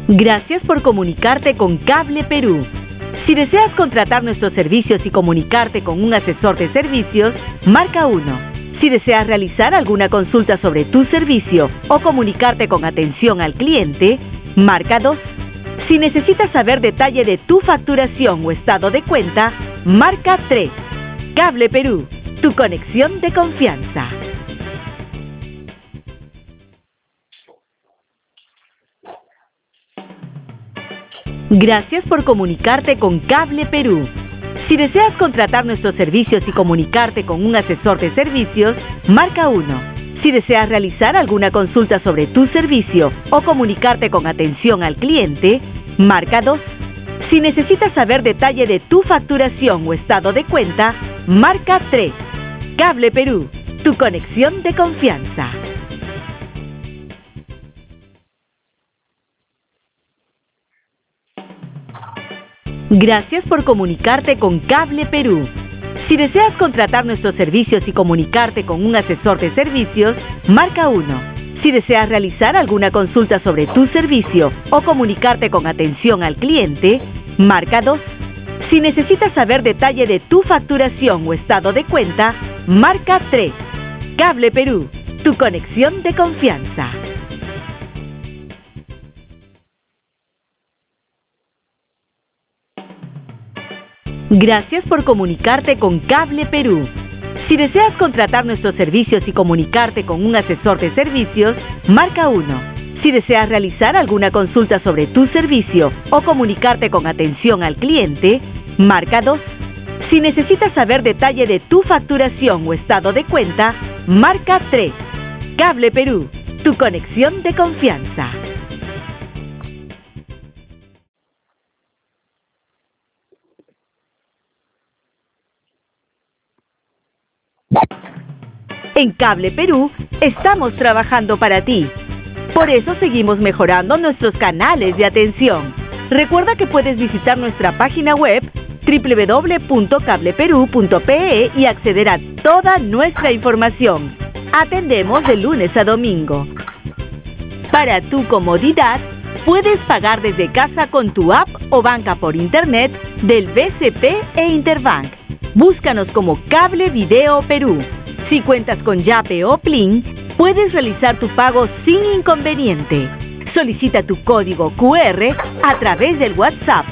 Gracias por comunicarte con Cable Perú. Si deseas contratar nuestros servicios y comunicarte con un asesor de servicios, marca 1. Si deseas realizar alguna consulta sobre tu servicio o comunicarte con atención al cliente, marca 2. Si necesitas saber detalle de tu facturación o estado de cuenta, marca 3. Cable Perú, tu conexión de confianza. Gracias por comunicarte con Cable Perú. Si deseas contratar nuestros servicios y comunicarte con un asesor de servicios, marca 1. Si deseas realizar alguna consulta sobre tu servicio o comunicarte con atención al cliente, marca 2. Si necesitas saber detalle de tu facturación o estado de cuenta, marca 3. Cable Perú, tu conexión de confianza. Gracias por comunicarte con Cable Perú. Si deseas contratar nuestros servicios y comunicarte con un asesor de servicios, marca 1. Si deseas realizar alguna consulta sobre tu servicio o comunicarte con atención al cliente, marca 2. Si necesitas saber detalle de tu facturación o estado de cuenta, marca 3. Cable Perú, tu conexión de confianza. Gracias por comunicarte con Cable Perú. Si deseas contratar nuestros servicios y comunicarte con un asesor de servicios, marca 1. Si deseas realizar alguna consulta sobre tu servicio o comunicarte con atención al cliente, marca 2. Si necesitas saber detalle de tu facturación o estado de cuenta, marca 3. Cable Perú, tu conexión de confianza. En Cable Perú estamos trabajando para ti. Por eso seguimos mejorando nuestros canales de atención. Recuerda que puedes visitar nuestra página web www.cableperú.pe y acceder a toda nuestra información. Atendemos de lunes a domingo. Para tu comodidad, puedes pagar desde casa con tu app o banca por internet del BCP e Interbank. Búscanos como Cable Video Perú. Si cuentas con Yape o Plin, puedes realizar tu pago sin inconveniente. Solicita tu código QR a través del WhatsApp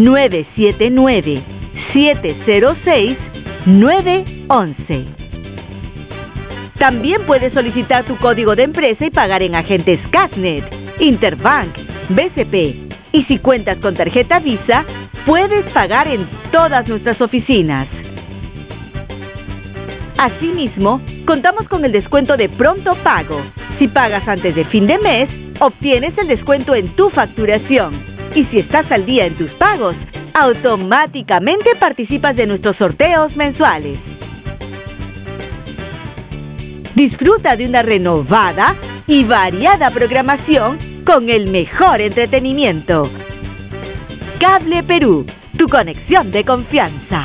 979-706-911. También puedes solicitar tu código de empresa y pagar en agentes Casnet, Interbank, BCP. Y si cuentas con tarjeta Visa, puedes pagar en todas nuestras oficinas. Asimismo, contamos con el descuento de pronto pago. Si pagas antes de fin de mes, obtienes el descuento en tu facturación. Y si estás al día en tus pagos, automáticamente participas de nuestros sorteos mensuales. Disfruta de una renovada y variada programación con el mejor entretenimiento. Cable Perú, tu conexión de confianza.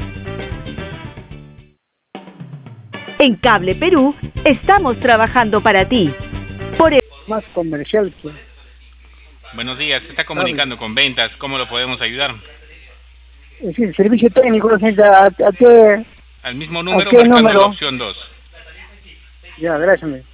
En Cable Perú estamos trabajando para ti. Por más comercial que... Buenos días, se está comunicando con ventas, ¿cómo lo podemos ayudar? Es decir, servicio técnico, ¿a qué? Al mismo número, ¿a qué marcando número? la opción 2. Ya, gracias.